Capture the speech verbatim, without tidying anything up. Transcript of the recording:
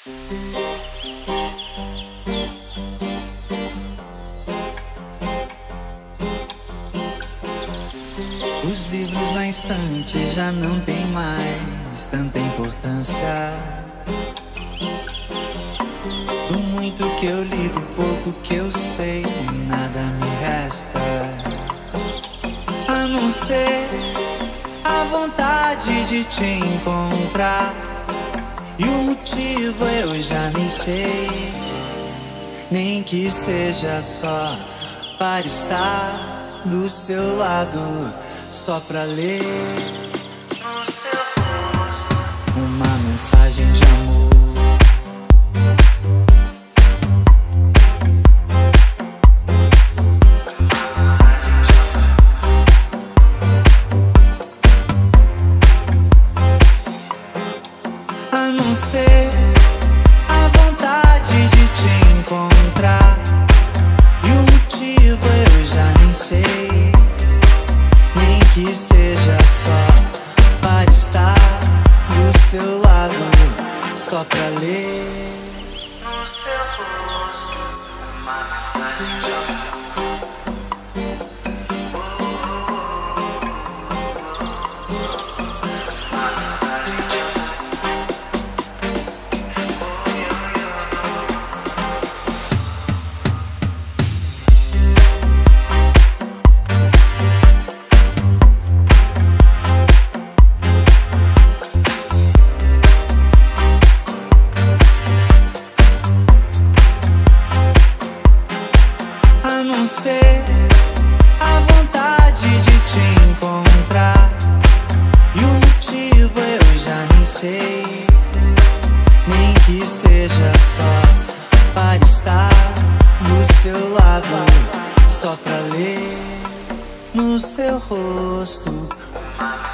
Os livros na estante já não tem mais tanta importância. Do muito que eu li, do pouco que eu sei, nada me resta a não ser a vontade de te encontrar. E o motivo eu já nem sei, nem que seja só para estar do seu lado, só pra ler no seu rosto uma mensagem de amor. A não ser a vontade de te encontrar. E o motivo eu já nem sei, nem que seja só para estar do seu lado, só pra ler no seu rosto uma mensagem de amor. A não ser a vontade de te encontrar. E o motivo eu já nem sei, nem que seja só para estar do seu lado, só pra ler no seu rosto uma